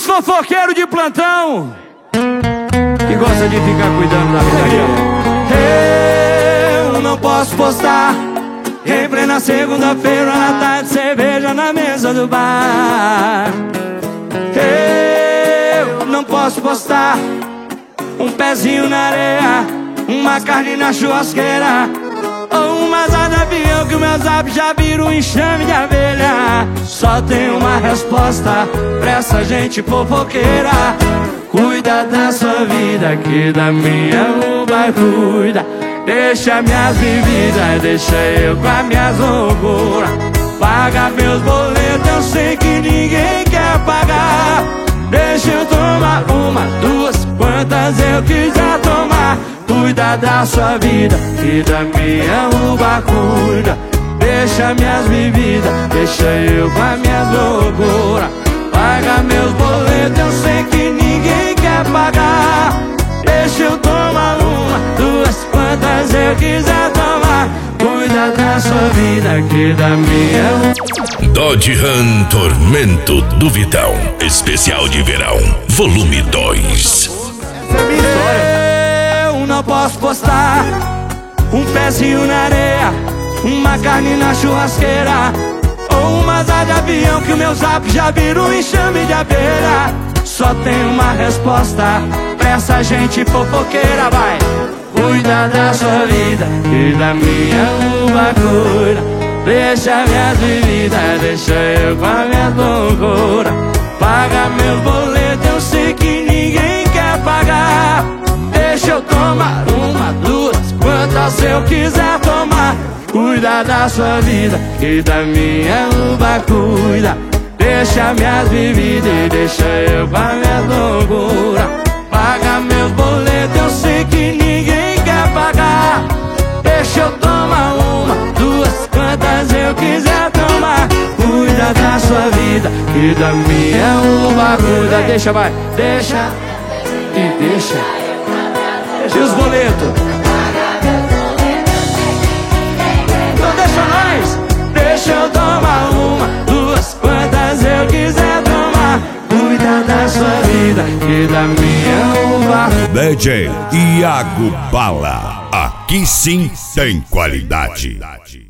os fofoqueiros de plantão que gosta de ficar cuidando da vida dele. Eu não posso postar em plena segunda-feira na tarde, cerveja na mesa do bar. Eu não posso postar um pezinho na areia, uma carne na churrasqueira, ou uma asa de avião que o meu zap já vira um enxame de abelha. Só tem uma resposta pra essa gente fofoqueira: cuida da sua vida, que da minha o pai cuida. Deixa minhas bebidas, deixa eu com as minhas loucuras. Paga meus boletos, eu sei que ninguém quer pagar. Deixa eu tomar uma, duas, quantas eu quiser tomar. Cuida da sua vida, que da minha uva cuida. Deixa minhas bebidas, deixa eu com as minhas loucuras. Paga meus boletos, eu sei que ninguém quer pagar. Deixa eu tomar uma, duas, quantas eu quiser tomar. Cuida da sua vida, que da minha. Dodge Ram Tormento do Vitão, especial de verão, volume 2. Eu não posso postar um pezinho na areia, uma carne na churrasqueira, ou uma asa de avião que o meu zap já vira um enxame de abelha. Só tem uma resposta pra essa gente fofoqueira, vai. Cuida da sua vida, e da minha uva cuida. Deixa minhas bebidas, deixa eu com a minha loucura. Paga meus boletos, eu sei que ninguém quer pagar. Deixa eu tomar uma, duas, quantas eu quiser tomar. Cuida da sua vida, e da minha uva cuida. Deixa minhas bebidas e deixa eu com a minha loucura. Paga meus boletos, eu sei que ninguém quer pagar. Deixa eu tomar uma, duas, quantas eu quiser tomar. Cuida da sua vida, que da minha uva cuida. Deixa, vai, deixa e deixa. E os boletos? Então deixa nós. Deixa eu tomar uma, duas, quantas eu quiser tomar. Cuida da sua vida, que da minha uva. DJ Iago Bala, aqui sim tem qualidade.